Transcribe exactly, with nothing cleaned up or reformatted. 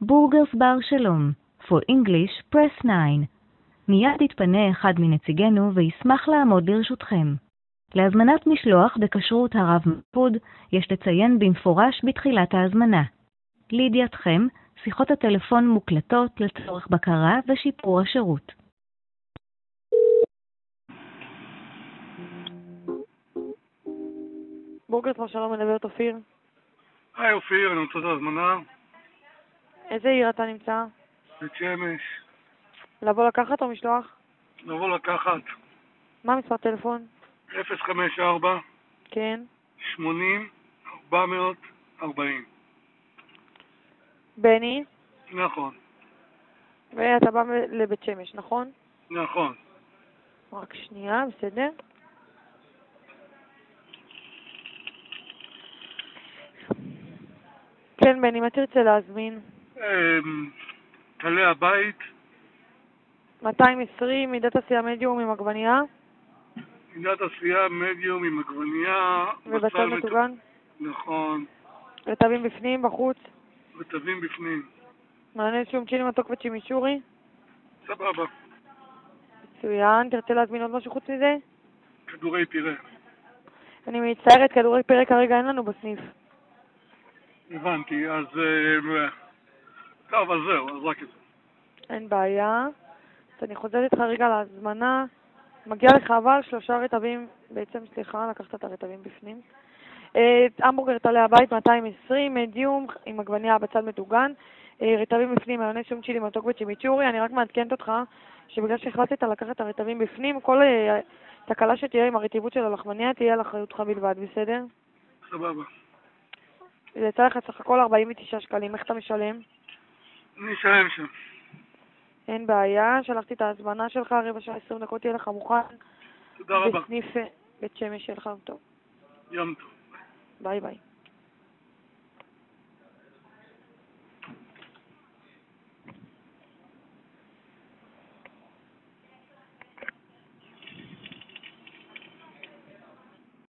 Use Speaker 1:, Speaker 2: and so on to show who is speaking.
Speaker 1: בורגרס בר שלום. For English, press nine. מיד יתפנה אחד מנציגנו וישמח לעמוד לרשותכם. להזמנת משלוח בכשרות הרב מקפוד, יש לציין במפורש בתחילת ההזמנה. לידיעתכם, שיחות הטלפון מוקלטות לצורך בקרה ושיפור השירות.
Speaker 2: בורגרס בר שלום, מדברת אופיר.
Speaker 3: היי אופיר, אני רוצה את ההזמנה.
Speaker 2: איזה עיר אתה נמצא?
Speaker 3: בית שמש.
Speaker 2: לבוא לקחת או משלוח?
Speaker 3: לבוא לקחת.
Speaker 2: מה מספר טלפון?
Speaker 3: אפס חמש ארבע
Speaker 2: כן.
Speaker 3: שמונים ארבע מאות ארבעים.
Speaker 2: בני?
Speaker 3: נכון.
Speaker 2: ואתה בא לבית שמש, נכון?
Speaker 3: נכון.
Speaker 2: רק שנייה, בסדר? כן, בני, מה תרצה להזמין?
Speaker 3: טלה הבית.
Speaker 2: מאתיים ועשרים, מידת עשייה מדיום עם עגבנייה.
Speaker 3: מידת עשייה מדיום עם עגבנייה.
Speaker 2: ובצל מטוגן?
Speaker 3: נכון.
Speaker 2: רטבים בפנים, בחוץ?
Speaker 3: רטבים בפנים.
Speaker 2: מעניין שום צ'ילי מתוק וצ'ימיצ'ורי?
Speaker 3: סבבה.
Speaker 2: מצוין, תרצה להזמין עוד משהו חוץ מזה?
Speaker 3: כדורי פירה.
Speaker 2: אני מצטערת, כדורי פירה כרגע אין לנו בסניף.
Speaker 3: הבנתי, אז... טוב, אז זהו, אז רק את זה.
Speaker 2: אין בעיה. אז אני חוזרת איתך רגע להזמנה. מגיע לך אבל שלושה רטבים, בעצם סליחה, לקחת את הרטבים בפנים. המבורגר טלה הבית מאתיים ועשרים, מדיום עם עגבנייה בצד מטוגן. רטבים בפנים, מיונז שום צ'ילי מתוק וצ'ימיצ'ורי. אני רק מעדכנת אותך שבגלל שהחלטת לקחת את הרטבים בפנים, כל תקלה שתהיה עם הרטיבות של הלחמניה תהיה על אחריותך בלבד, בסדר?
Speaker 3: סבבה.
Speaker 2: זה יצא לך סך הכל ארבעים ותשעה שקלים, איך אתה משלם?
Speaker 3: אני אשלם שם.
Speaker 2: אין בעיה, שלחתי את ההזמנה שלך, רבע שעה עשרים דקות תהיה לך מוכן.
Speaker 3: תודה רבה.
Speaker 2: בסניף בית שמש שלך, טוב.
Speaker 3: יום טוב.
Speaker 2: ביי ביי.